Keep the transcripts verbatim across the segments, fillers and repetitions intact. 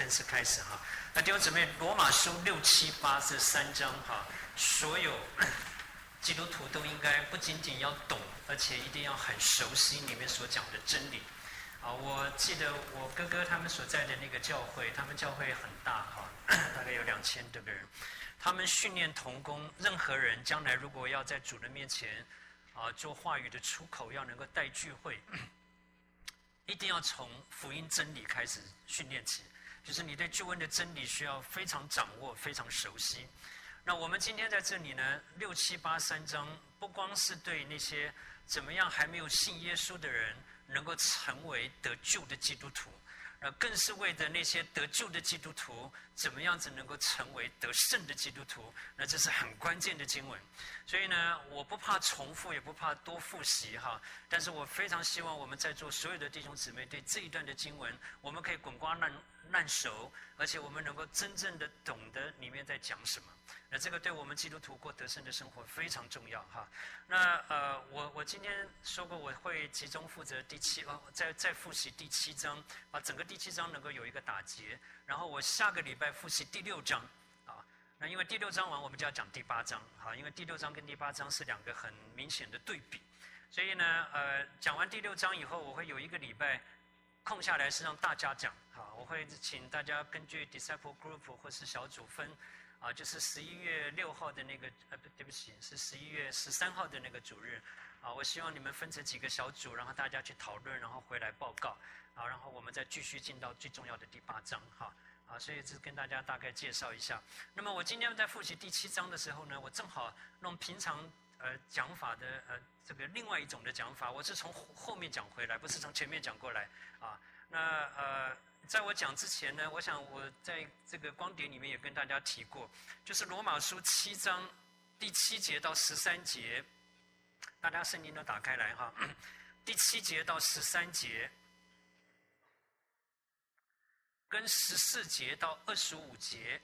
正式开始哈。那弟兄姊妹，罗马书六七八这三章哈，所有基督徒都应该不仅仅要懂，而且一定要很熟悉里面所讲的真理。啊，我记得我哥哥他们所在的那个教会，他们教会很大哈，大概有两千多个人。他们训练同工，任何人将来如果要在主人面前啊做话语的出口，要能够带聚会，一定要从福音真理开始训练起。就是你对救恩的真理需要非常掌握，非常熟悉。那我们今天在这里呢，六七八三章，不光是对那些怎么样还没有信耶稣的人能够成为得救的基督徒，呃，更是为着那些得救的基督徒怎么样子能够成为得胜的基督徒，那这是很关键的经文。所以呢，我不怕重复，也不怕多复习哈，但是我非常希望我们在座所有的弟兄姊妹对这一段的经文，我们可以滚瓜烂烂熟，而且我们能够真正的懂得里面在讲什么。那这个对我们基督徒过得胜的生活非常重要哈。那呃，我我今天说过我会集中负责第七哦，再再复习第七章，把整个第七章能够有一个打结。然后我下个礼拜复习第六章啊。那因为第六章完，我们就要讲第八章哈，因为第六章跟第八章是两个很明显的对比。所以呢，呃，讲完第六章以后，我会有一个礼拜空下来是让大家讲哈，我会请大家根据 disciple group 或是小组分。啊，就是十一月六号的那个，呃，不，对不起，是十一月十三号的那个主日，啊，我希望你们分成几个小组，然后大家去讨论，然后回来报告，啊，然后我们再继续进到最重要的第八章，哈，啊，所以这跟大家大概介绍一下。那么我今天在复习第七章的时候呢，我正好用平常呃讲法的呃这个另外一种的讲法，我是从后面讲回来，不是从前面讲过来，啊，那呃。在我讲之前呢，我想我在这个光碟里面也跟大家提过，就是罗马书七章第七节到十三节，大家圣经都打开来哈，第七节到十三节，跟十四节到二十五节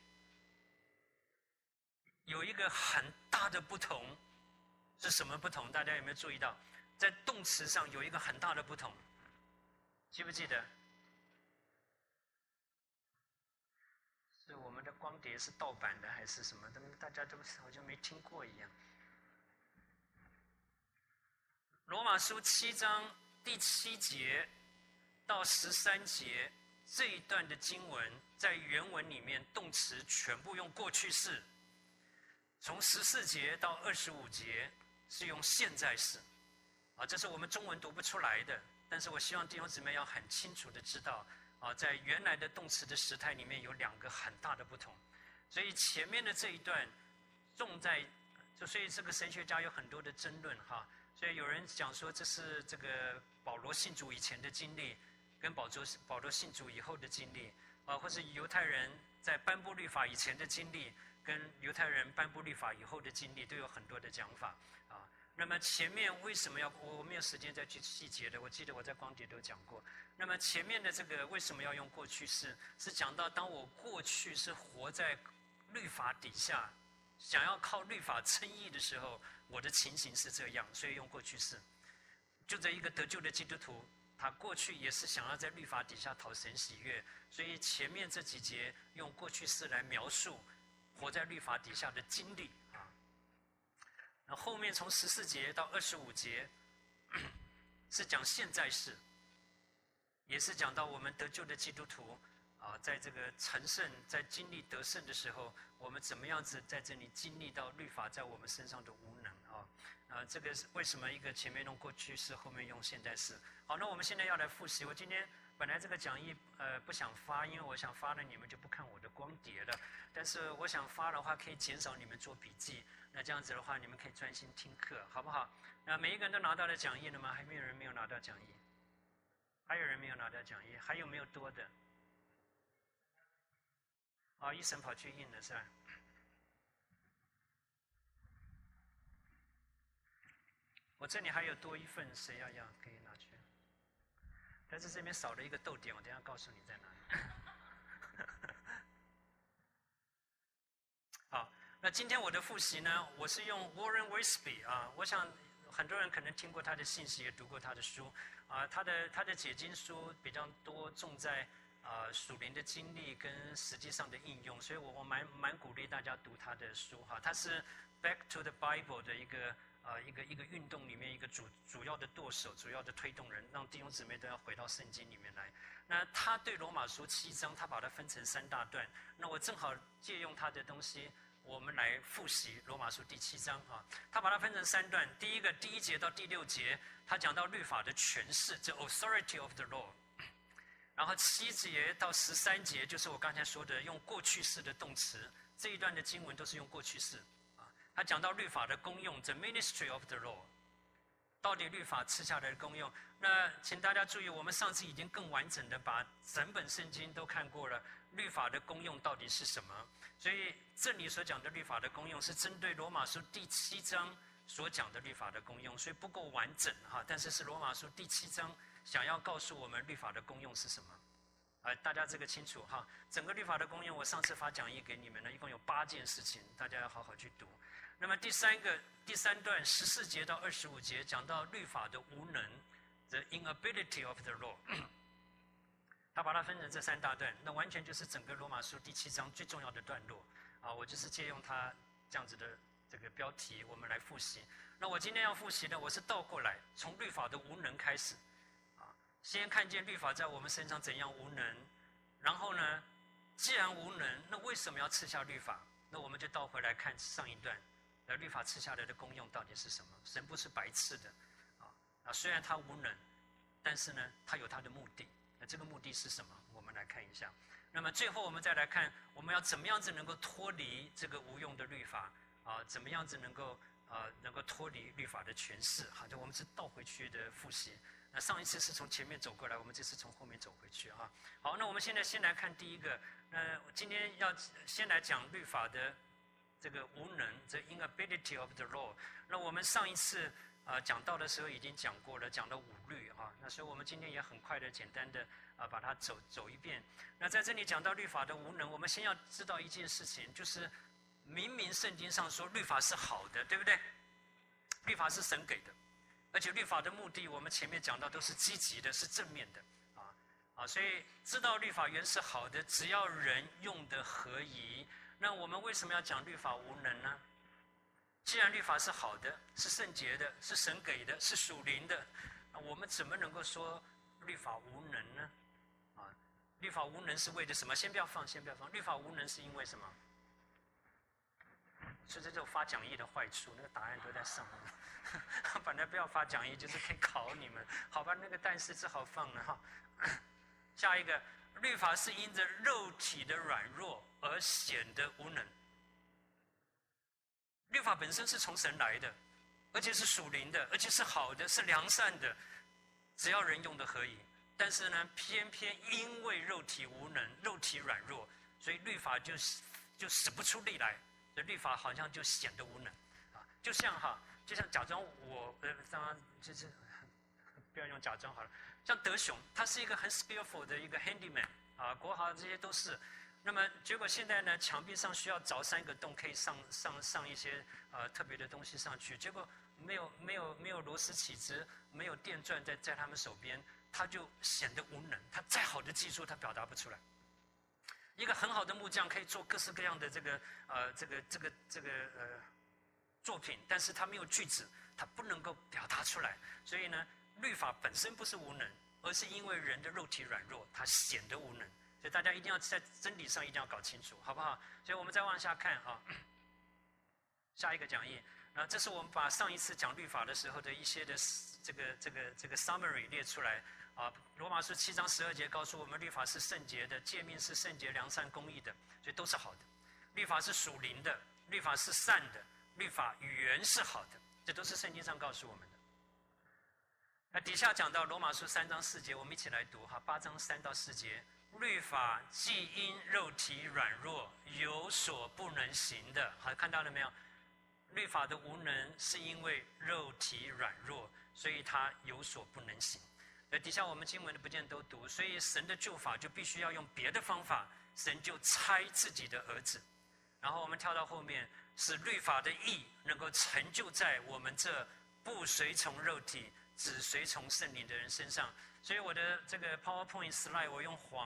有一个很大的不同，是什么不同？大家有没有注意到？在动词上有一个很大的不同，记不记得？是我们的光碟是盗版的还是什么的？大家都好像没听过一样。罗马书七章第七节到十三节这一段的经文，在原文里面动词全部用过去式，从十四节到二十五节是用现在式，啊，这是我们中文读不出来的，但是我希望弟兄姊妹要很清楚的知道。啊，在原来的动词的时态里面有两个很大的不同，所以前面的这一段重在，就所以这个神学家有很多的争论哈，所以有人讲说这是这个保罗信主以前的经历，跟保罗保罗信主以后的经历，啊，或是犹太人在颁布律法以前的经历，跟犹太人颁布律法以后的经历都有很多的讲法啊。那么前面为什么要我没有时间再去细节的？我记得我在光碟都讲过。那么前面的这个为什么要用过去式？是讲到当我过去是活在律法底下，想要靠律法称义的时候，我的情形是这样，所以用过去式。就这一个得救的基督徒，他过去也是想要在律法底下讨神喜悦，所以前面这几节用过去式来描述活在律法底下的经历。那后面从十四节到二十五节是讲现在式，也是讲到我们得救的基督徒啊，在这个成圣、在经历得胜的时候，我们怎么样子在这里经历到律法在我们身上的无能啊？啊，这个是为什么一个前面用过去式，后面用现在式？好，那我们现在要来复习。我今天本来这个讲义呃不想发，因为我想发了你们就不看我的光碟了。但是我想发的话，可以减少你们做笔记。那这样子的话，你们可以专心听课，好不好？那每一个人都拿到了讲义了吗？还没有人没有拿到讲义？还有人没有拿到讲义？还有没有多的？啊，一审跑去印了是吧？我这里还有多一份，谁要要可以拿去。但是这边少了一个逗点，我等一下告诉你在哪里。好。那今天我的复习呢，我是用 Warren Wiersbe 啊，我想很多人可能听过他的信息，也读过他的书啊，他的他的解经书比较多重在呃属灵的经历跟实际上的应用，所以我我蛮蛮鼓励大家读他的书哈。他是 Back to the Bible 的一个呃一个一个运动里面一个主主要的舵手，主要的推动人，让弟兄姊妹都要回到圣经里面来。那他对罗马书七章，他把它分成三大段，那我正好借用他的东西。我们来复习罗马书第七章啊，他把它分成三段。第一个第一节到第六节，他讲到律法的诠释 ，the authority of the law。然后七节到十三节，就是我刚才说的用过去式的动词，这一段的经文都是用过去式啊。他讲到律法的功用 ，the ministry of the law。到底律法赐下来的功用？那请大家注意，我们上次已经更完整的把整本圣经都看过了，律法的功用到底是什么？所以这里所讲的律法的功用是针对罗马书第七章所讲的律法的功用，所以不够完整哈。但是是罗马书第七章想要告诉我们律法的功用是什么？呃，大家这个清楚哈。整个律法的功用，我上次发讲义给你们了，一共有八件事情，大家要好好去读。那么第三个第三段十四节到二十五节讲到律法的无能 ，the inability of the law。他把它分成这三大段，那完全就是整个罗马书第七章最重要的段落啊！我就是借用它这样子的这个标题，我们来复习。那我今天要复习呢，我是倒过来，从律法的无能开始啊，先看见律法在我们身上怎样无能，然后呢，既然无能，那为什么要赐下律法？那我们就倒回来看上一段。那律法赐下来的功用到底是什么？神不是白赐的，啊啊！虽然他无能，但是呢，他有他的目的。那这个目的是什么？我们来看一下。那么最后我们再来看，我们要怎么样子能够脱离这个无用的律法啊？怎么样子能够啊能够脱离律法的权势？好的，我们是倒回去的复习。那上一次是从前面走过来，我们这次从后面走回去啊。好，那我们现在先来看第一个。那今天要先来讲律法的这个无能 ，the inability of the law。那我们上一次啊讲到的时候已经讲过了，讲了五律啊。那所以我们今天也很快的、简单的啊把它走走一遍。那在这里讲到律法的无能，我们先要知道一件事情，就是明明圣经上说律法是好的，对不对？律法是神给的，而且律法的目的，我们前面讲到都是积极的，是正面的啊啊。所以知道律法原是好的，只要人用的合宜。那我们为什么要讲律法无能呢？既然律法是好的，是圣洁的，是神给的，是属灵的，我们怎么能够说律法无能呢？啊，律法无能是为了什么？先不要放，先不要放。律法无能是因为什么？所以这就是发讲义的坏处，那个答案都在上面。本来不要发讲义，就是可以考你们，好吧？那个但是只好放了哈。下一个，律法是因着肉体的软弱而显得无能。律法本身是从神来的，而且是属灵的，而且是好的，是良善的，只要人用的合宜。但是呢，偏偏因为肉体无能，肉体软弱，所以律法就就使不出力来，所以律法好像就显得无能啊。就像哈，就像假装我呃，当然就是不要用假装好了。像德雄，他是一个很 skillful 的一个 handyman 啊，国豪这些都是。那么结果现在呢，墙壁上需要凿三个洞，可以上上上一些呃特别的东西上去。结果没有没有没有螺丝起子，没有电钻在在他们手边，他就显得无能。他再好的技术，他表达不出来。一个很好的木匠可以做各式各样的这个呃这个这个这个呃作品，但是他没有句子，他不能够表达出来。所以呢，律法本身不是无能，而是因为人的肉体软弱，他显得无能。所以大家一定要在真理上一定要搞清楚，好不好？所以我们再往下看啊，下一个讲义。那这是我们把上一次讲律法的时候的一些的这个这个这个 summary 列出来啊。罗马书七章十二节告诉我们，律法是圣洁的，诫命是圣洁、良善、公义的，所以都是好的。律法是属灵的，律法是善的，律法原是好的，这都是圣经上告诉我们的。那底下讲到罗马书三章四节，我们一起来读哈，八章三到四节。律法既因肉体软弱有所不能行的，好，看到了没有？律法的无能是因为肉体软弱，所以它有所不能行。那底下我们经文的不见都读，所以神的救法就必须要用别的方法，神就差自己的儿子。然后我们跳到后面，使律法的义能够成就在我们这不随从肉体，只随从圣灵的人身上。所以我的这个 PowerPoint slide 我用黄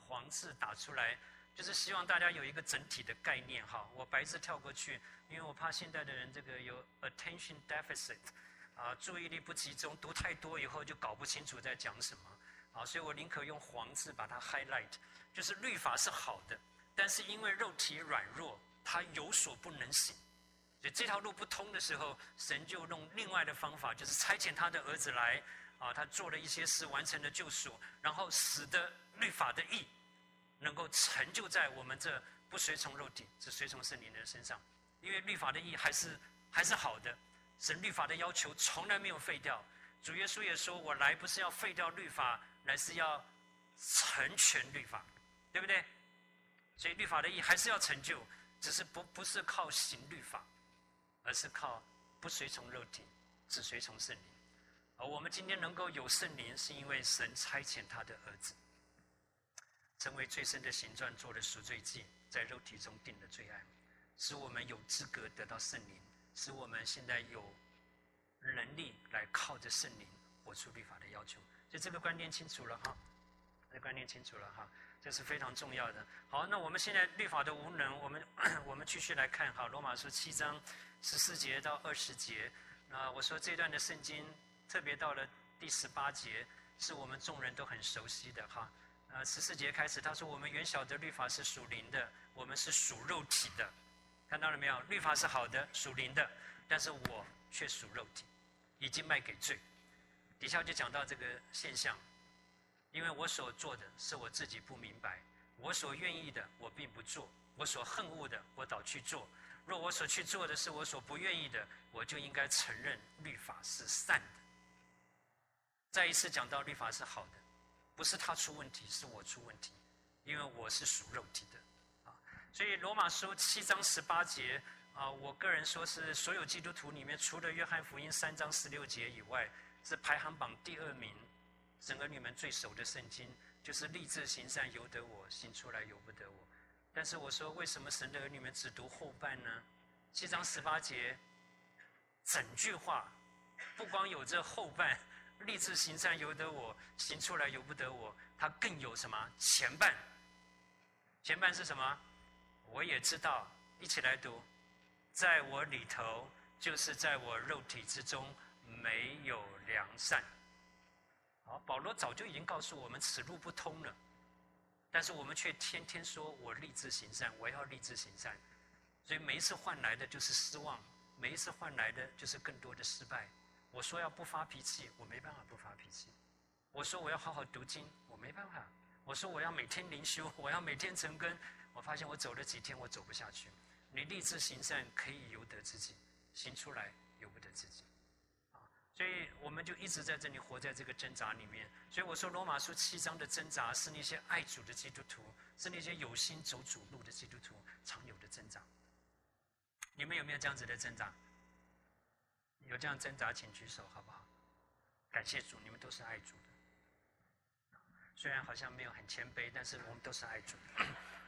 黄字打出来，就是希望大家有一个整体的概念哈。我白字跳过去，因为我怕现在的人这个有 attention deficit， 啊，注意力不集中，读太多以后就搞不清楚在讲什么，啊，所以我宁可用黄字把它 highlight， 就是律法是好的，但是因为肉体软弱，它有所不能行。所以这条路不通的时候，神就用另外的方法，就是差遣他的儿子来，啊，他做了一些事，完成了救赎，然后使得律法的义能够成就在我们这不随从肉体，只随从圣灵的人身上。因为律法的义还是还是好的，神律法的要求从来没有废掉。主耶稣也说：“我来不是要废掉律法，乃是要成全律法，对不对？”所以律法的义还是要成就，只是不不是靠行律法，而是靠不随从肉体，只随从圣灵。而我们今天能够有圣灵，是因为神差遣他的儿子，成为最深的形状，做了赎罪祭，在肉体中定了罪案，使我们有资格得到圣灵，使我们现在有能力来靠着圣灵活出律法的要求。所以这个观念清楚了哈，这个观念清楚了哈，这是非常重要的。好，那我们现在律法的无能，我们我们继续来看哈，罗马书七章十四节到二十节。那我说这段的圣经，特别到了第十八节，是我们众人都很熟悉的哈。呃，十四节开始，他说：“我们原晓得律法是属灵的，我们是属肉体的。”看到了没有？律法是好的，属灵的，但是我却属肉体，已经卖给罪。底下就讲到这个现象，因为我所做的是我自己不明白，我所愿意的我并不做，我所恨恶的我倒去做。若我所去做的是我所不愿意的，我就应该承认律法是善的。再一次讲到律法是好的，不是他出问题，是我出问题，因为我是属肉体的。所以罗马书七章十八节啊，我个人说是所有基督徒里面，除了约翰福音三章十六节以外，是排行榜第二名，整个你们最熟的圣经，就是立志行善由得我，行出来由不得我。但是我说，为什么神的儿女们只读后半呢？七章十八节整句话不光有这后半，立志行善由得我，行出来由不得我，它更有什么前半？前半是什么？我也知道，一起来读，在我里头，就是在我肉体之中，没有良善。好，保罗早就已经告诉我们，此路不通了，但是我们却天天说我立志行善，我要立志行善，所以每一次换来的就是失望，每一次换来的就是更多的失败。我说要不发脾气，我没办法不发脾气；我说我要好好读经，我没办法；我说我要每天灵修，我要每天晨更。我发现我走了几天，我走不下去。你立志行善可以由得自己，行出来由不得自己，啊！所以我们就一直在这里活在这个挣扎里面。所以我说罗马书七章的挣扎是那些爱主的基督徒，是那些有心走主路的基督徒常有的挣扎。你们有没有这样子的挣扎？有这样挣扎，请举手好不好？感谢主，你们都是爱主的。虽然好像没有很谦卑，但是我们都是爱主的。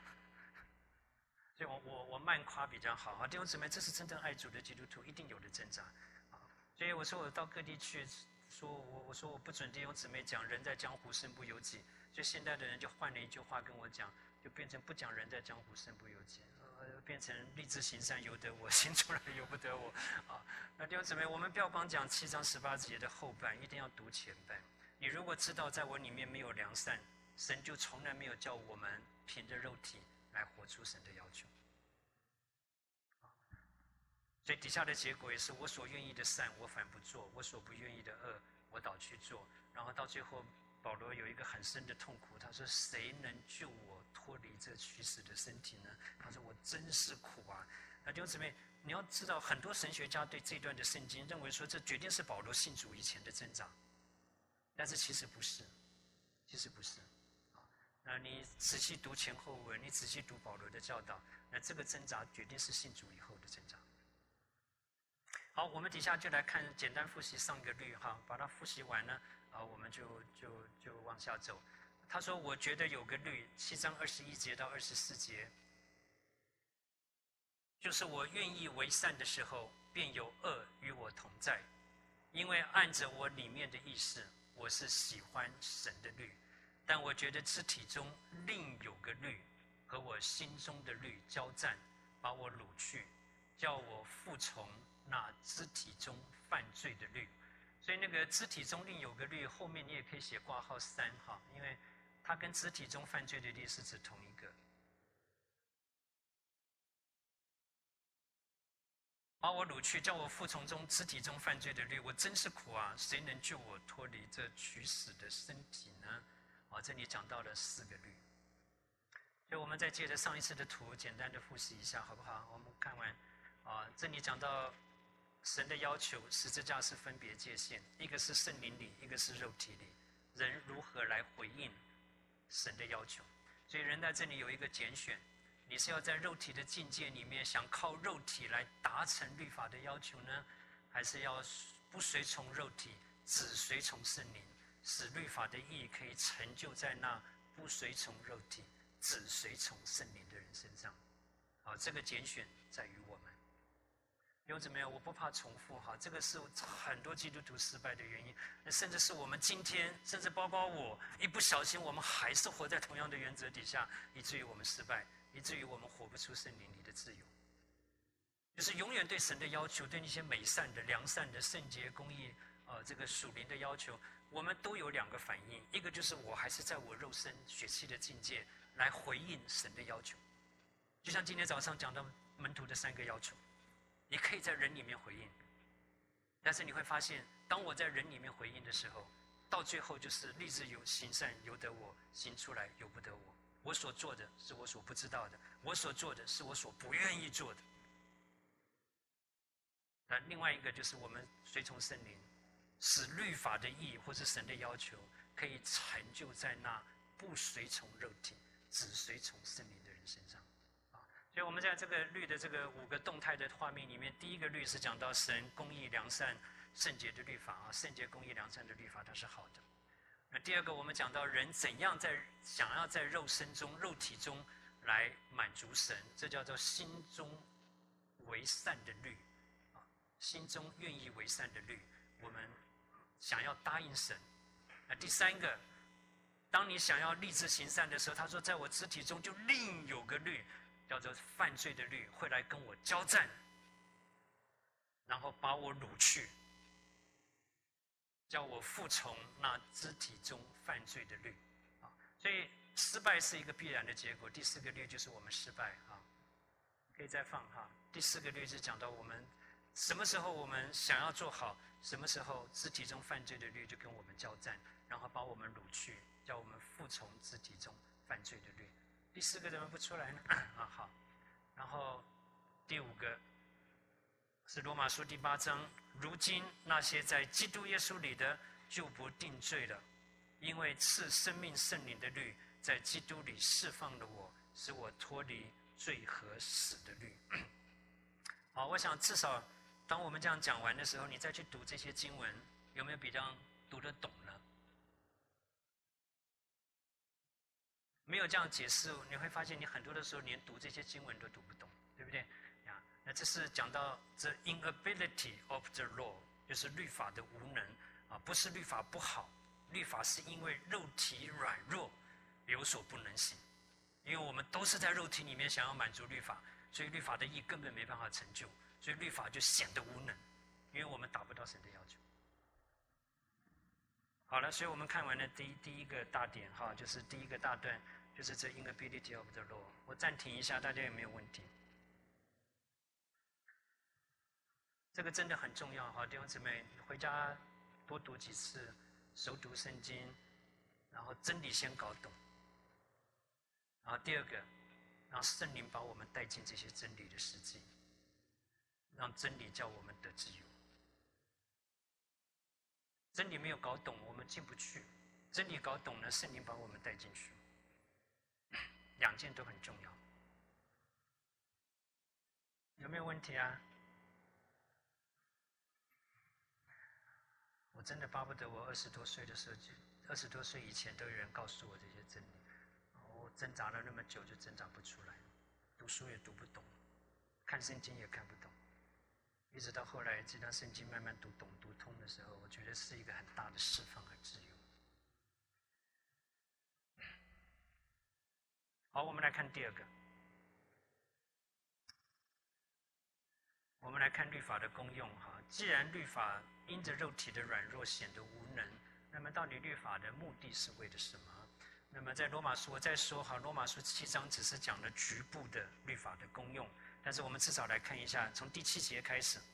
所以我我我慢夸比较好啊，弟兄姊妹，这是真正爱主的基督徒一定有的挣扎啊。所以我说我到各地去，说我我说我不准弟兄姊妹讲人在江湖身不由己，所以现在的人就换了一句话跟我讲，就变成不讲人在江湖身不由己，呃，变成立志行善由得我，行出来由不得我啊。那弟兄姊妹，我们不要光讲七章十八节的后半，一定要读前半。你如果知道在我里面没有良善，神就从来没有叫我们凭着肉体来活出神的要求，所以底下的结果也是我所愿意的善，我反不做；我所不愿意的恶，我倒去做。然后到最后，保罗有一个很深的痛苦，他说：“谁能救我脱离这虚死的身体呢？”他说：“我真是苦啊！”那弟兄姊妹，你要知道，很多神学家对这段的圣经认为说，这决定是保罗信主以前的挣扎，但是其实不是，其实不是。那你仔细读前后文，你仔细读保罗的教导，那这个挣扎决定是信主以后的挣扎。好，我们底下就来看，简单复习上个律哈，把它复习完了啊，我们就就就往下走。他说：“我觉得有个律，七章二十一节到二十四节，就是我愿意为善的时候，便有恶与我同在，因为按着我里面的意思，我是喜欢神的律。” 但我觉得肢体中另有个律和我心中的律交战，把我掳去，叫我服从那肢体中犯罪的律。所以那个肢体中另有个律，后面你也可以写挂号三哈，因为它跟肢体中犯罪的律是指同一个。把我掳去，叫我服从中肢体中犯罪的律，我真是苦啊！谁能救我脱离这取死的身体呢？啊，这里讲到了四个律。所以我们再借着上一次的图，简单的复习一下，好不好？我们看完啊，这里讲到神的要求，十字架是分别界限，一个是圣灵里，一个是肉体里，人如何来回应神的要求？所以人在这里有一个拣选。你是要在肉体的境界里面想靠肉体来达成律法的要求呢，还是要不随从肉体，只随从圣灵，使律法的意义可以成就在那不随从肉体，只随从圣灵的人身上？好，这个拣选在于我们。弟兄姊妹，我不怕重复哈，这个是很多基督徒失败的原因，甚至是我们今天，甚至包括我，一不小心我们还是活在同样的原则底下，以至于我们失败。以至于我们活不出圣灵里的自由，就是永远对神的要求，对那些美善的、良善的、圣洁、公义，呃，这个属灵的要求，我们都有两个反应：一个就是我还是在我肉身血气的境界来回应神的要求，就像今天早上讲到门徒的三个要求，你可以在人里面回应，但是你会发现，当我在人里面回应的时候，到最后就是立志有行善，由得我；行出来，由不得我。我所做的是我所不知道的，我所做的是我所不愿意做的。那另外一个就是我们随从圣灵，使律法的意或是神的要求可以成就在那不随从肉体，只随从圣灵的人身上。啊，所以我们在这个律的这个五个动态的画面里面，第一个律是讲到神公义、良善、圣洁的律法啊，圣洁、公义、良善的律法它是好的。那第二个，我们讲到人怎样在想要在肉身中、肉体中来满足神，这叫做心中为善的律啊，心中愿意为善的律，我们想要答应神。那第三个，当你想要立志行善的时候，他说，在我肢体中就另有个律，叫做犯罪的律，会来跟我交战，然后把我掳去。叫我服从那肢体中犯罪的律，啊，所以失败是一个必然的结果。第四个律就是我们失败啊，可以再放哈。第四个律是讲到我们什么时候我们想要做好，什么时候肢体中犯罪的律就跟我们交战，然后把我们掳去，叫我们服从肢体中犯罪的律。第四个怎么不出来呢？啊，好，然后第五个。是罗马书第八章，如今那些在基督耶稣里的就不定罪了，因为赐生命圣灵的律在基督里释放了我，使我脱离罪和死的律。好，我想至少当我们这样讲完的时候，你再去读这些经文，有没有比较读得懂呢？没有这样解释，你会发现你很多的时候连读这些经文都读不懂，对不对？呀，那这是讲到 the inability of the law， 就是律法的无能啊，不是律法不好，律法是因为肉体软弱有所不能行，因为我们都是在肉体里面想要满足律法，所以律法的义根本没办法成就，所以律法就显得无能，因为我们达不到神的要求。好了，所以我们看完了第一第一个大点哈，就是第一个大段，就是这 inability of the law。我暂停一下，大家有没有问题？这个真的很重要哈，弟兄姊妹，回家多读几次，熟读圣经，然后真理先搞懂。然后第二个，让圣灵把我们带进这些真理的实际，让真理叫我们得自由。真理没有搞懂，我们进不去；真理搞懂了，圣灵把我们带进去。两件都很重要。有没有问题啊？我真的巴不得我二十多岁的时候，就二十多岁以前都有人告诉我这些真理。我挣扎了那么久，就挣扎不出来，读书也读不懂，看圣经也看不懂。一直到后来这段圣经慢慢读懂读通的时候，我觉得是一个很大的释放和自由。 好，我们来看第二个。我们来看律法的功用哈。既然律法因着肉体的软弱显得无能，那么到底律法的目的是为了什么？那么在罗马书我再说哈，罗马书七章只是讲了局部的律法的功用，但是我们至少来看一下，从第七节开始。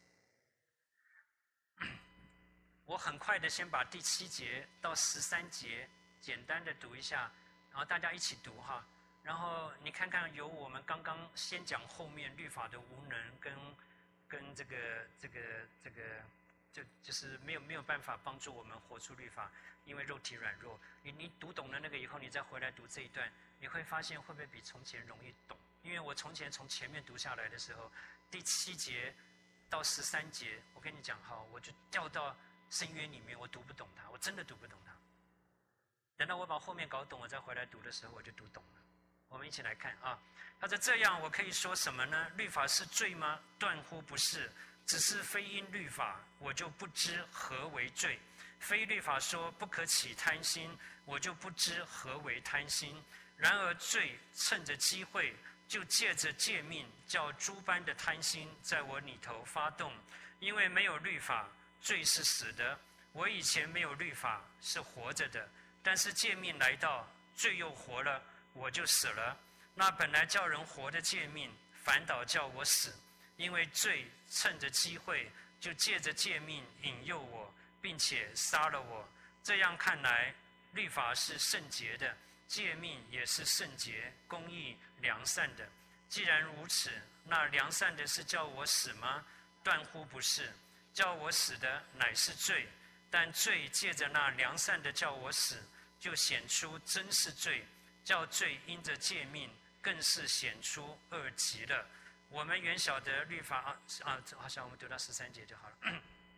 我很快的先把第七节到十三节简单的读一下，然后大家一起读哈。然后你看看，由我们刚刚先讲后面律法的无能跟跟这个这个这个，就就是没有没有办法帮助我们活出律法，因为肉体软弱。你你读懂了那个以后，你再回来读这一段，你会发现会不会比从前容易懂？因为我从前从前面读下来的时候，第七节到十三节，我跟你讲哈，我就掉到深渊里面，我读不懂它，我真的读不懂它。等到我把后面搞懂，我再回来读的时候，我就读懂了。我们一起来看啊，他说这样我可以说什么呢？律法是罪吗？断乎不是，只是非因律法，我就不知何为罪；非律法说不可起贪心，我就不知何为贪心。然而罪趁着机会，就借着诫命，叫诸般的贪心在我里头发动。因为没有律法，罪是死的；我以前没有律法，是活着的。但是诫命来到，罪又活了，我就死了。那本来叫人活的诫命，反倒叫我死，因为罪趁着机会，就借着诫命引诱我，并且杀了我。这样看来，律法是圣洁的，诫命也是圣洁、公义、良善的。既然如此，那良善的是叫我死吗？断乎不是，叫我死的乃是罪。但罪借着那良善的叫我死，就显出真是罪。叫罪因着诫命，更是显出恶极了。我们原晓得律法啊啊，好像我们读到十三节就好了。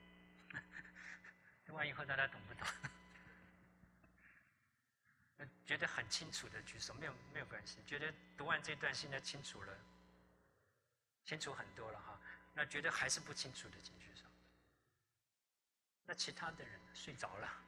读完以后大家懂不懂？觉得很清楚的举手，没有没有关系。觉得读完这段现在清楚了，清楚很多了哈。那觉得还是不清楚的，请举手。那其他的人睡着了。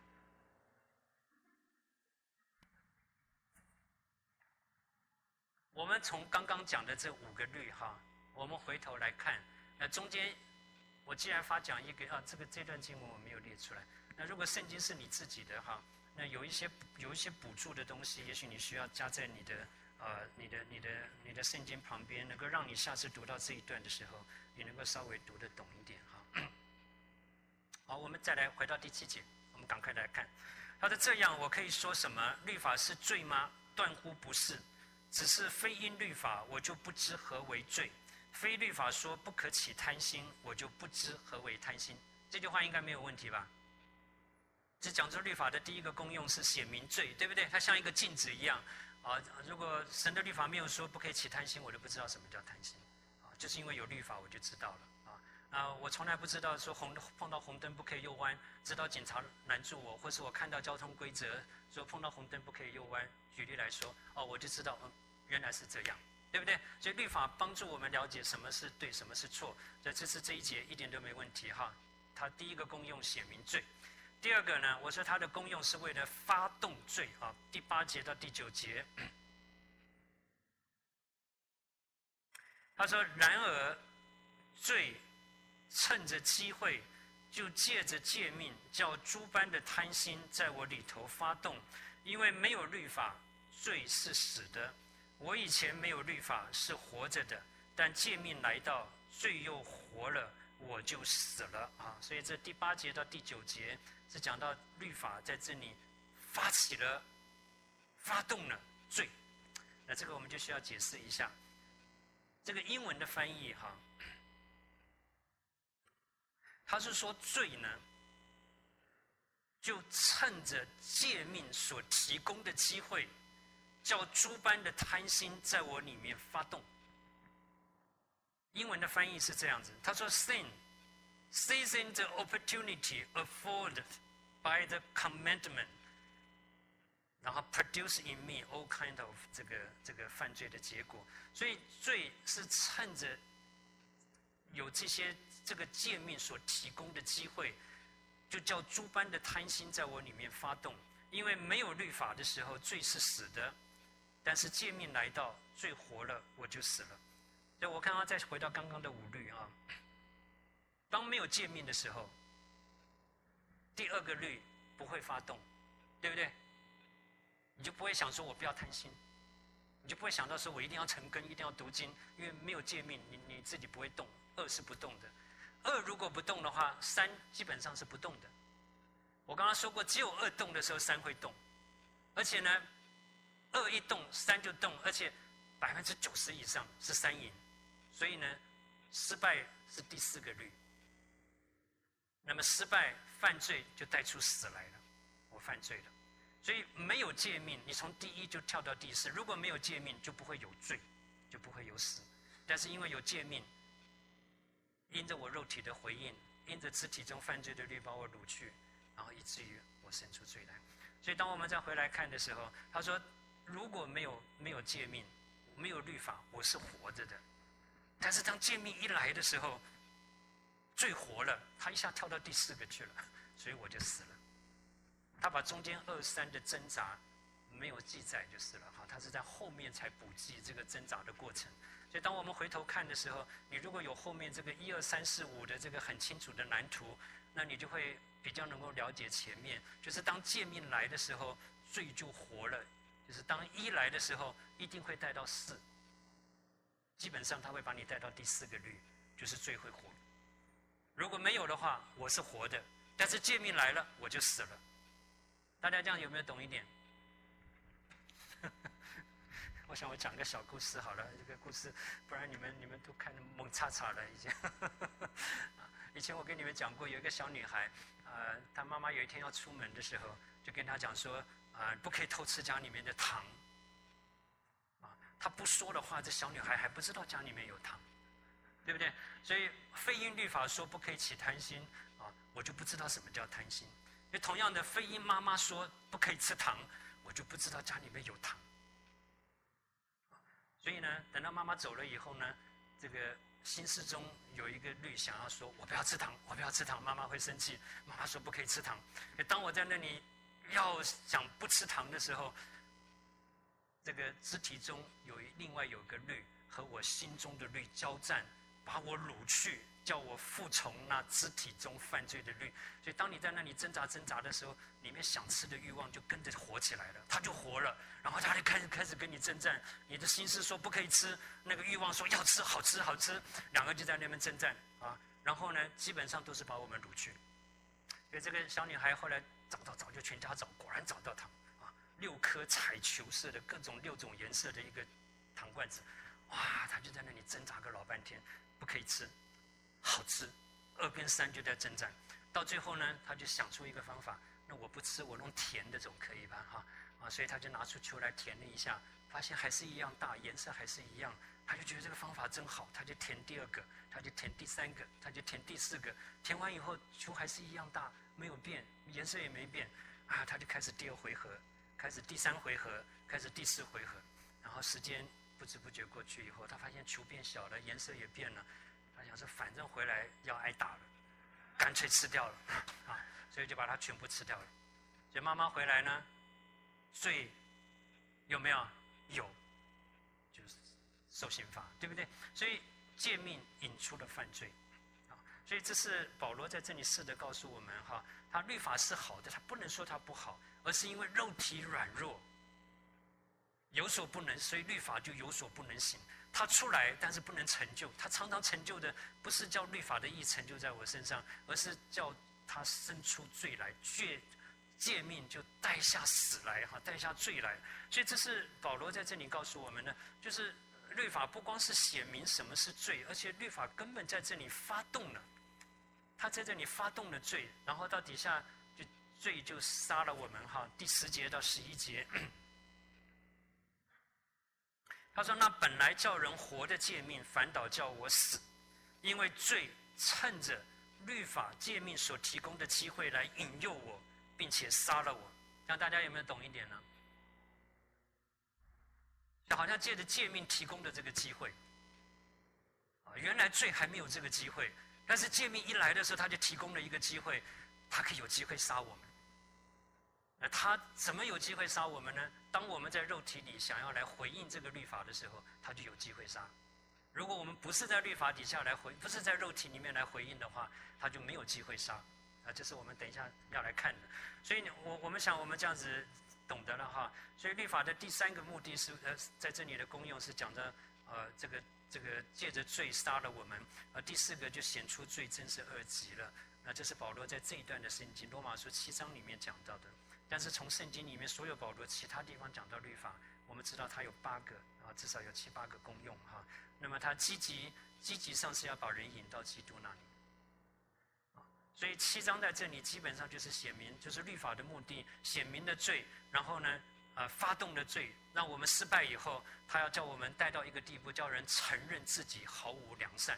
我们从刚刚讲的这五个律哈，我们回头来看，那中间我既然发讲一个啊，这个这段经文我没有列出来。那如果圣经是你自己的哈，那有一些有一些补助的东西，也许你需要加在你的呃你的你的你的圣经旁边，能够让你下次读到这一段的时候，你能够稍微读得懂一点哈。好，我们再来回到第七节，我们赶快来看。他说这样，我可以说什么？律法是罪吗？断乎不是。只是非因律法，我就不知何为罪；非律法说不可起贪心，我就不知何为贪心。这句话应该没有问题吧？这讲出律法的第一个功用是显明罪，对不对？它像一个镜子一样啊。如果神的律法没有说不可以起贪心，我就不知道什么叫贪心啊。就是因为有律法，我就知道了啊。啊，我从来不知道说红碰到红灯不可以右弯，直到警察拦住我，或是我看到交通规则说碰到红灯不可以右弯。举例来说，哦，我就知道，嗯，原来是这样，对不对？所以律法帮助我们了解什么是对，什么是错。所以这次这一节一点都没问题哈。它第一个功用显明罪，第二个呢，我说它的功用是为了发动罪啊。第八节到第九节，他说：然而罪趁着机会，就借着诫命，叫诸般的贪心在我里头发动。因为没有律法，罪是死的；我以前没有律法，是活着的。但诫命来到，罪又活了，我就死了啊！所以这第八节到第九节是讲到律法在这里发起了、发动了罪。那这个我们就需要解释一下。这个英文的翻译哈，他是说罪呢，就趁着诫命所提供的机会，叫诸般的贪心在我里面发动。英文的翻译是这样子，他说 sin seizing the opportunity afforded by the commandment， 然后 produce in me all kind of 这个这个犯罪的结果。所以罪是趁着有这些这个诫命所提供的机会，就叫诸般的贪心在我里面发动。因为没有律法的时候，罪是死的； 但是诫命来到，罪活了，我就死了。所以我看到再回到刚刚的五律啊，当没有诫命的时候，第二个律不会发动，对不对？你就不会想说我不要贪心，你就不会想到说我一定要成根，一定要读经，因为没有诫命，你你自己不会动。恶是不动的，恶如果不动的话，三基本上是不动的。我刚刚说过，只有恶动的时候，三会动，而且呢，恶一动，三就动，而且百分之九十以上是三赢，所以呢，失败是第四个律。那么失败犯罪就带出死来了，我犯罪了。所以没有诫命，你从第一就跳到第四。如果没有诫命，就不会有罪，就不会有死。但是因为有诫命，因着我肉体的回应，因着肢体中犯罪的律把我掳去，然后以至于我生出罪来。所以当我们再回来看的时候，他说如果没有没有诫命，没有律法，我是活着的。但是当诫命一来的时候，罪活了，他一下跳到第四个去了，所以我就死了。他把中间二三的挣扎没有记载就是了，哈，他是在后面才补记这个挣扎的过程。所以当我们回头看的时候，你如果有后面这个一二三四五的这个很清楚的蓝图，那你就会比较能够了解前面，就是当诫命来的时候，罪就活了，就是当一来的时候，一定会带到四，基本上他会把你带到第四个律，就是罪会活。如果没有的话，我是活的，但是诫命来了，我就死了。大家这样有没有懂一点？我想我讲个小故事好了，这个故事，不然你们你们都看得蒙叉叉了已经。以前我跟你们讲过，有一个小女孩，呃，她妈妈有一天要出门的时候，就跟她讲说，啊、呃，不可以偷吃家里面的糖。啊，她不说的话，这小女孩还不知道家里面有糖，对不对？所以非因律法说不可以起贪心，啊，我就不知道什么叫贪心。因为同样的，非因妈妈说不可以吃糖，我就不知道家里面有糖。所以呢，等到妈妈走了以后呢，这个心事中有一个律想要说，我不要吃糖，我不要吃糖，妈妈会生气。妈妈说不可以吃糖。当我在那里要想不吃糖的时候，这个肢体中有另外有个律和我心中的律交战，把我掳去，叫我服从那肢体中犯罪的律。所以当你在那里挣扎挣扎的时候，里面想吃的欲望就跟着活起来了，它就活了，然后它就开始开始跟你征战。你的心思说不可以吃，那个欲望说要吃，好吃好吃，两个就在那边征战啊。然后呢，基本上都是把我们掳去。所以这个小女孩后来找到找就全家找，果然找到糖啊，六颗彩球色的各种六种颜色的一个糖罐子，哇，她就在那里挣扎个老半天，不可以吃。好吃，二跟三就在征战，到最后呢，他就想出一个方法，那我不吃，我弄甜的总可以吧，哈啊，所以他就拿出球来填了一下，发现还是一样大，颜色还是一样，他就觉得这个方法真好，他就填第二个，他就填第三个，他就填第四个，填完以后球还是一样大，没有变，颜色也没变，啊，他就开始第二回合，开始第三回合，开始第四回合，然后时间不知不觉过去以后，他发现球变小了，颜色也变了。他想说，反正回来要挨打了，干脆吃掉了啊！所以就把它全部吃掉了。所以妈妈回来呢，罪有没有？有，就是受刑罚，对不对？所以诫命引出了犯罪啊！所以这是保罗在这里试着告诉我们哈，他律法是好的，他不能说他不好，而是因为肉体软弱，有所不能，所以律法就有所不能行。他出来，但是不能成就。他常常成就的，不是叫律法的义成就在我身上，而是叫他生出罪来，诫诫命就带下死来，哈，带下罪来。所以这是保罗在这里告诉我们的，就是律法不光是写明什么是罪，而且律法根本在这里发动了，他在这里发动了罪，然后到底下就罪就杀了我们，哈。第十节到十一节。他说：“那本来叫人活的诫命，反倒叫我死，因为罪趁着律法诫命所提供的机会来引诱我，并且杀了我。”这样大家有没有懂一点呢？就好像借着诫命提供的这个机会，啊，原来罪还没有这个机会，但是诫命一来的时候，他就提供了一个机会，他可以有机会杀我们。 那他怎么有机会杀我们呢？当我们在肉体里想要来回应这个律法的时候，他就有机会杀。如果我们不是在律法底下来回，不是在肉体里面来回应的话，他就没有机会杀。啊，这是我们等一下要来看的。所以我我们想我们这样子懂得了哈。所以律法的第三个目的是呃，在这里的功用是讲的呃这个这个借着罪杀了我们。呃，第四个就显出罪真是恶极了。那这是保罗在这一段的圣经罗马书七章里面讲到的。但是从圣经里面所有保罗其他地方讲到律法，我们知道它有八个啊，至少有七八个功用哈。那么它积极积极上是要把人引到基督那里啊，所以七章在这里基本上就是显明，就是律法的目的，显明的罪，然后呢，呃，发动的罪，让我们失败以后，他要叫我们带到一个地步，叫人承认自己毫无良善。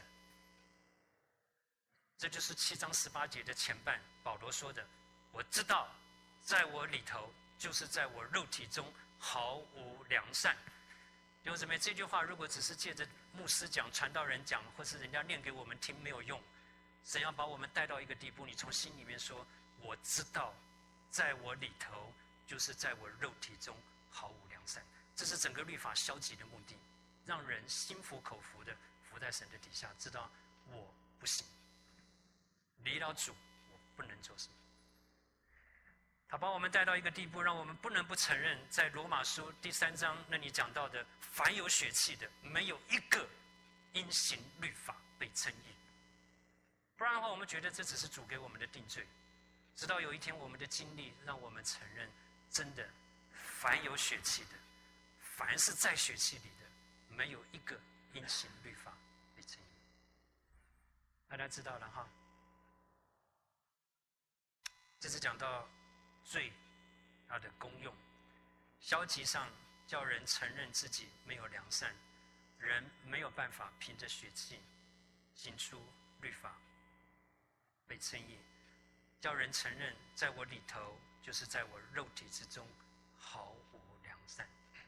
这就是七章十八节的前半，保罗说的：“我知道。”在我里头，就是在我肉体中毫无良善。弟兄姊妹，这句话如果只是借着牧师讲、传道人讲，或是人家念给我们听，没有用。神要把我们带到一个地步，你从心里面说：“我知道，在我里头，就是在我肉体中毫无良善。”这是整个律法消极的目的，让人心服口服的服在神的底下，知道我不行，离了主，我不能做什么。他把我们带到一个地步，让我们不能不承认，在罗马书第三章那里讲到的，凡有血气的，没有一个因行律法被称义。不然的话，我们觉得这只是主给我们的定罪。直到有一天，我们的经历让我们承认，真的，凡有血气的，凡是在血气里的，没有一个因行律法被称义。大家知道了哈？这是讲到罪它的功用，消极上叫人承认自己没有良善，人没有办法凭着血气行出律法被称义，叫人承认在我里头，就是在我肉体之中毫无良善。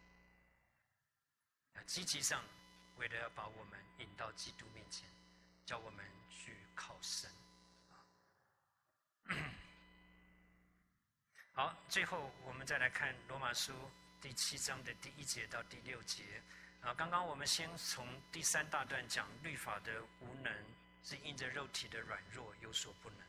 积极上为了要把我们引到基督面前，叫我们去靠神。好，最后我们再来看罗马书第七章的第一节到第六节。啊，刚刚我们先从第三大段讲律法的无能，是因着肉体的软弱有所不能。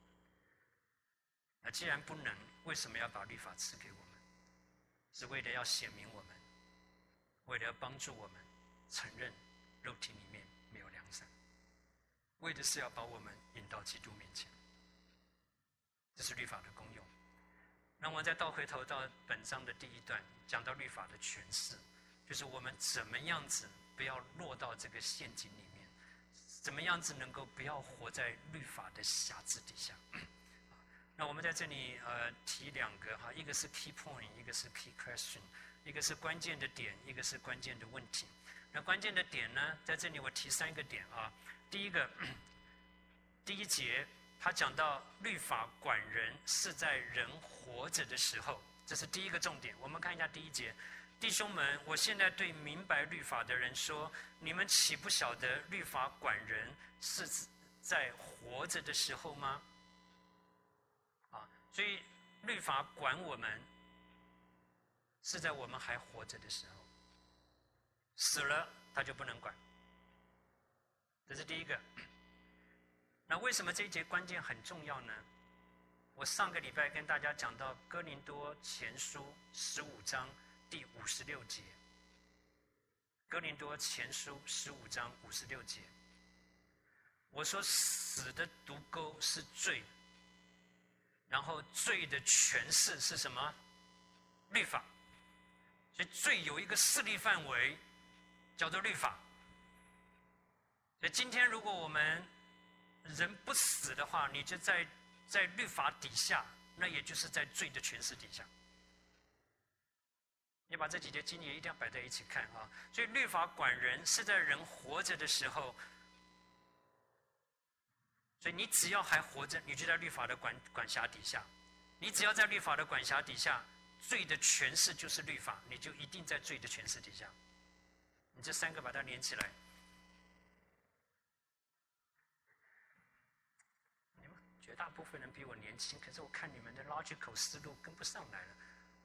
那既然不能，为什么要把律法赐给我们？是为了要显明我们，为了要帮助我们承认肉体里面没有良善，为的是要把我们引到基督面前。这是律法的功用。那我们再倒回头到本章的第一段，讲到律法的诠释，就是我们怎么样子不要落到这个陷阱里面，怎么样子能够不要活在律法的辖制底下。那我们在这里呃提两个哈，一个是 key point， 一个是 key question， 一个是关键的点，一个是关键的问题。那关键的点呢，在这里我提三个点啊。第一个，第一节他讲到律法管人是在人活着的时候，这是第一个重点。我们看一下第一节，弟兄们，我现在对明白律法的人说，你们岂不晓得律法管人是在活着的时候吗？啊，所以律法管我们是在我们还活着的时候，死了他就不能管。这是第一个。那为什么这一节关键很重要呢？我上个礼拜跟大家讲到哥林多前书十五章第五十六节，哥林多前书十五章五十六节，我说死的毒钩是罪，然后罪的权势是什么？律法。所以罪有一个势力范围叫做律法。所以今天如果我们人不死的话，你就在在律法底下，那也就是在罪的权势底下。你把这几节经典一定要摆在一起看啊！所以律法管人是在人活着的时候，所以你只要还活着，你就在律法的管管辖底下。你只要在律法的管辖底下，罪的权势就是律法，你就一定在罪的权势底下。你这三个把它连起来。觉绝大部分人比我年轻，可是我看你们的 logical 思路跟不上来了。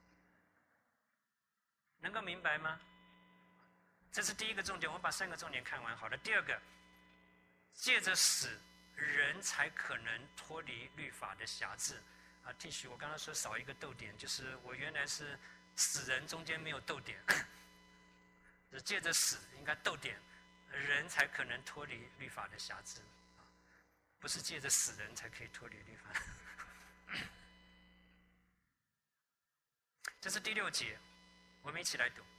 能够明白吗？这是第一个重点，我们把三个重点看完好了。第二个，借着死，人才可能脱离律法的辖制。啊，继续，我刚刚说少一个逗点，就是我原来是死人中间没有逗点，是借着死应该逗点，人才可能脱离律法的辖制，啊，不是借着死人才可以脱离律法。这是第六节，我们一起来读。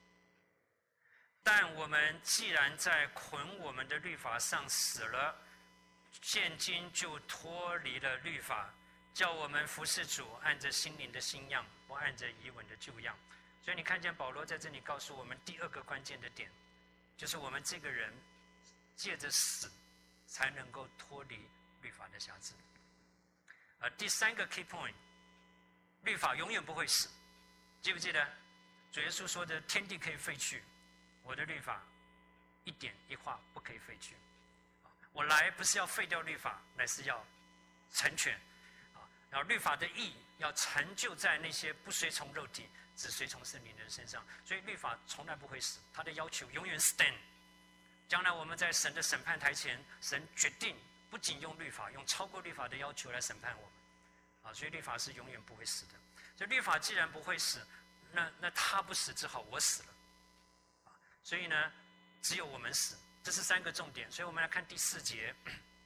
但我们既然在捆我们的律法上死了，现今就脱离了律法，叫我们服侍主，按着心灵的新样，不按着遗文的旧样。所以你看见保罗在这里告诉我们第二个关键的点，就是我们这个人借着死才能够脱离律法的辖制。而第三个 key point， 律法永远不会死。记不记得主耶稣说的天地可以废去，我的律法一点一画不可以废去。我来不是要废掉律法，乃是要成全。然后律法的义要成就在那些不随从肉体只随从圣灵的人身上，所以律法从来不会死，它的要求永远 stand。 将来我们在神的审判台前，神决定不仅用律法，用超过律法的要求来审判我们，啊，所以律法是永远不会死的。所以律法既然不会死，那那他不死，只好我死了，啊，所以呢，只有我们死，这是三个重点。所以我们来看第四节。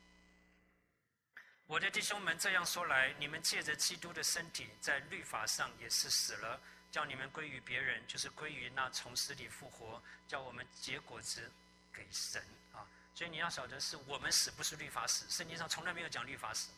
我的弟兄们，这样说来，你们借着基督的身体，在律法上也是死了，叫你们归于别人，就是归于那从死里复活，叫我们结果子给神啊。所以你要晓得，是我们死，不是律法死。圣经上从来没有讲律法死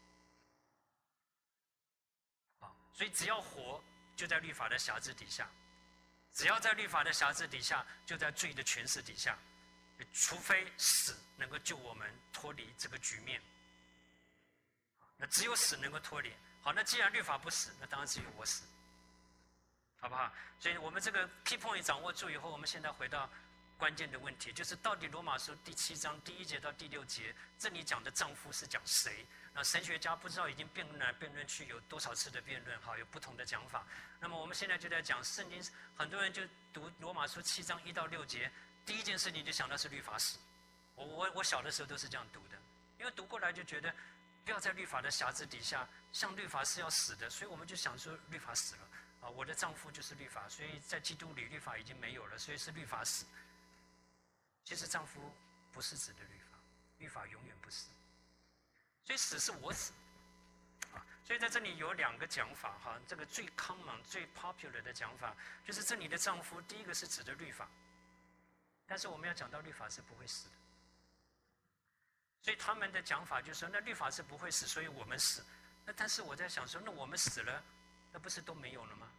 啊。所以只要活，就在律法的辖制底下；只要在律法的辖制底下，就在罪的权势底下。除非死能够救我们脱离这个局面。那只有死能够脱离。好，那既然律法不死，那当然只有我死，好不好？所以我们这个 key point 掌握住以后，我们现在回到关键的问题，就是到底罗马书第七章第一节到第六节，这里讲的丈夫是讲谁？那神学家不知道已经辩论来辩论去有多少次的辩论，哈，有不同的讲法。那么我们现在就在讲圣经，很多人就读罗马书七章一到六节，第一件事情就想到是律法死。我我我小的时候都是这样读的，因为读过来就觉得不要在律法的辖制底下，像律法是要死的，所以我们就想说律法死了啊，我的丈夫就是律法，所以在基督里律法已经没有了，所以是律法死。其实丈夫不是指的律法，律法永远不死，所以死是我死啊。所以在这里有两个讲法哈，这个最 common 最 popular 的讲法就是这里的丈夫，第一个是指的律法，但是我们要讲到律法是不会死的。所以他们的讲法就是说，那律法是不会死，所以我们死。那但是我在想说，那我们死了，那不是都没有了吗？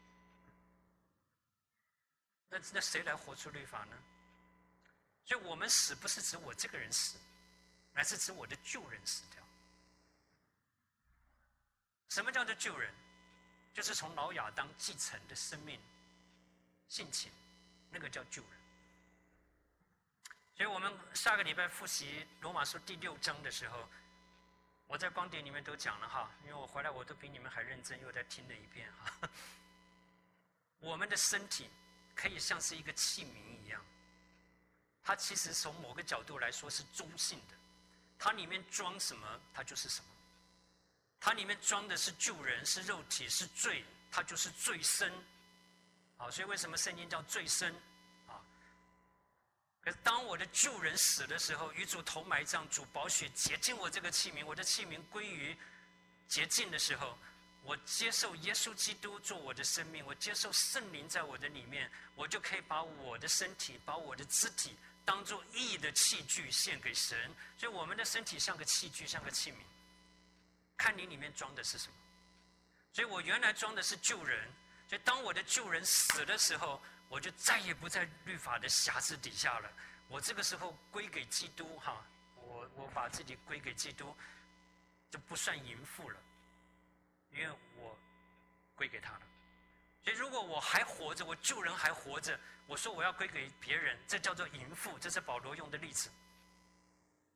那那谁来活出律法呢？所以我们死不是指我这个人死，而是指我的旧人死掉。什么叫做旧人？就是从老亚当继承的生命性情，那个叫旧人。所以我们下个礼拜复习罗马书第六章的时候，我在光碟里面都讲了哈，因为我回来我都比你们还认真，又再听了一遍哈。我们的身体可以像是一个器皿一样，它其实从某个角度来说是中性的，它里面装什么它就是什么，它里面装的是旧人，是肉体，是罪，它就是罪身。好，所以为什么圣经叫罪身？可是当我的旧人死的时候，与主同埋葬，主宝血洁净我这个器皿，我的器皿归于洁净的时候，我接受耶稣基督做我的生命，我接受圣灵在我的里面，我就可以把我的身体，把我的肢体当作义的器具献给神。所以我们的身体像个器具，像个器皿，看你里面装的是什么。所以我原来装的是旧人，所以当我的旧人死的时候，我就再也不在律法的辖制底下了。我这个时候归给基督哈，我我把自己归给基督，就不算淫妇了，因为我归给他了。所以如果我还活着，我旧人还活着，我说我要归给别人，这叫做淫妇，这是保罗用的例子。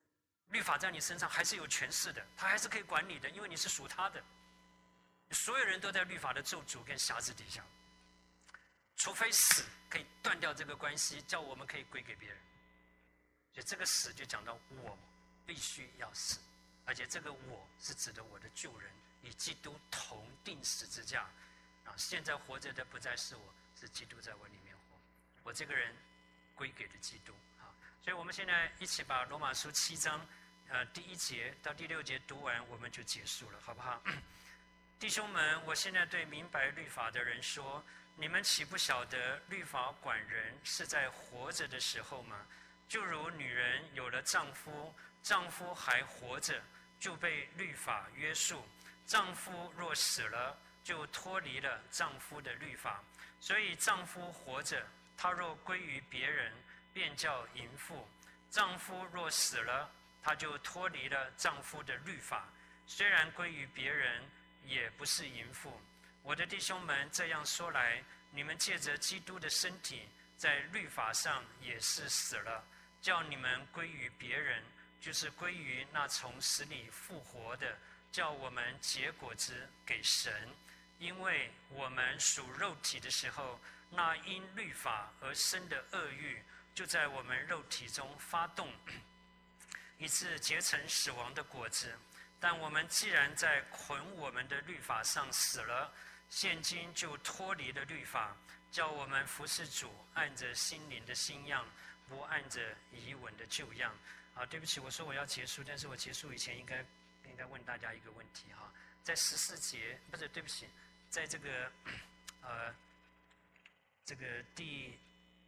律法在你身上还是有权势的，他还是可以管你的，因为你是属他的。所有人都在律法的咒诅跟辖制底下，除非死可以断掉这个关系，叫我们可以归给别人。所以这个死就讲到我必须要死，而且这个我是指的我的旧人，与基督同定十字架啊！现在活着的不再是我，是基督在我里面活。我这个人归给了基督啊！所以我们现在一起把罗马书七章呃第一节到第六节读完，我们就结束了，好不好？弟兄们，我现在对明白律法的人说，你们岂不晓得律法管人是在活着的时候吗？就如女人有了丈夫，丈夫还活着，就被律法约束；丈夫若死了，就脱离了丈夫的律法。所以丈夫活着，他若归于别人，便叫淫妇；丈夫若死了，他就脱离了丈夫的律法，虽然归于别人，也不是淫妇。我的弟兄们，这样说来，你们借着基督的身体，在律法上也是死了，叫你们归于别人，就是归于那从死里复活的，叫我们结果子给神。因为我们属肉体的时候，那因律法而生的恶欲，就在我们肉体中发动，以致结成死亡的果子。但我们既然在捆我们的律法上死了，现今就脱离了律法，叫我们服侍主，按着心灵的新样，不按着遗文的旧样。啊，对不起，我说我要结束，但是我结束以前应该应该问大家一个问题哈，在十四节不是对不起，在这个呃这个第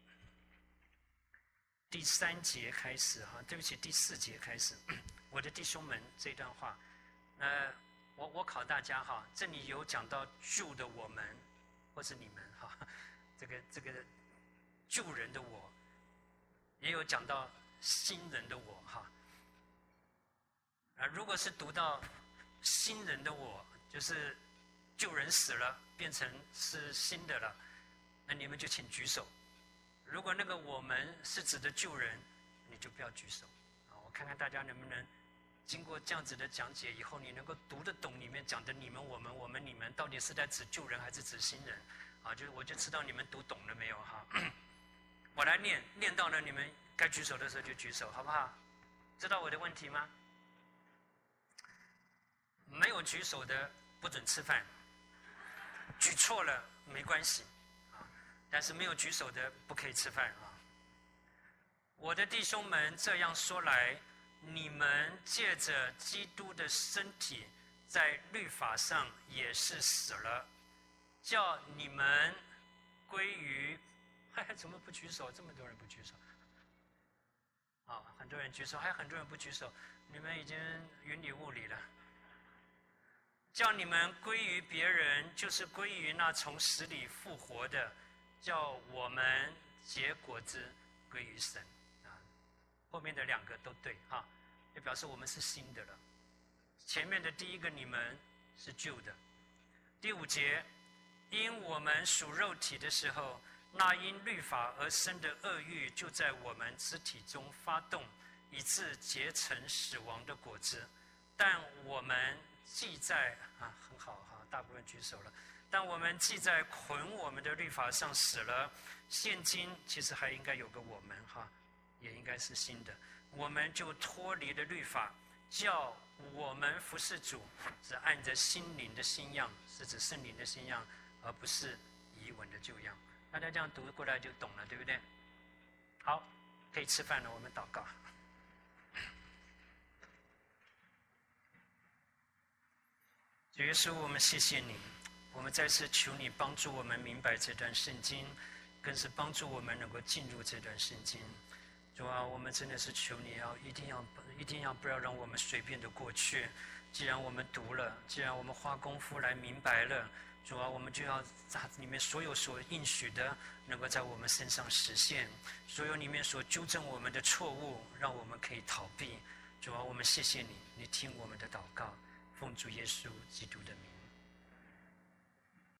第三节开始哈，对不起，第四节开始，我的弟兄们这段话，呃，我我考大家哈，这里有讲到旧的我们，或是你们哈，这个这个旧人的我，也有讲到新人的我哈。啊，如果是读到新人的我，就是旧人死了，变成是新的了，那你们就请举手。如果那个我们是指的旧人，你就不要举手啊！我看看大家能不能经过这样子的讲解以后，你能够读得懂里面讲的你们、我们、我们、你们到底是在指旧人还是指新人啊？就是我就知道你们读懂了没有哈？我来念，念到了你们该举手的时候就举手，好不好？知道我的问题吗？没有举手的不准吃饭，举错了没关系。但是没有举手的不可以吃饭啊！我的弟兄们，这样说来，你们借着基督的身体，在律法上也是死了，叫你们归于……还怎么不举手？这么多人不举手啊！很多人举手，还有很多人不举手，你们已经云里雾里了。叫你们归于别人，就是归于那从死里复活的。叫我们结果子归于神啊，后面的两个都对哈，就表示我们是新的了。前面的第一个你们是旧的。第五节，因我们属肉体的时候，那因律法而生的恶欲就在我们肢体中发动，以致结成死亡的果子。但我们既在啊，很好哈，大部分举手了。但我们既在捆我们的律法上死了，现今其实还应该有个我们哈，也应该是新的。我们就脱离了律法，叫我们服侍主，是按着心灵的新样，是指圣灵的新样，而不是遗文的旧样。大家这样读过来就懂了，对不对？好，可以吃饭了，我们祷告。主耶稣，我们谢谢你。我们再次求你帮助我们明白这段圣经，更是帮助我们能够进入这段圣经。主啊，我们真的是求你要一定要一定要不要让我们随便的过去。既然我们读了，既然我们花功夫来明白了，主啊，我们就要在里面所有所应许的，能够在我们身上实现；所有里面所纠正我们的错误，让我们可以逃避。主啊，我们谢谢你，你听我们的祷告，奉主耶稣基督的名。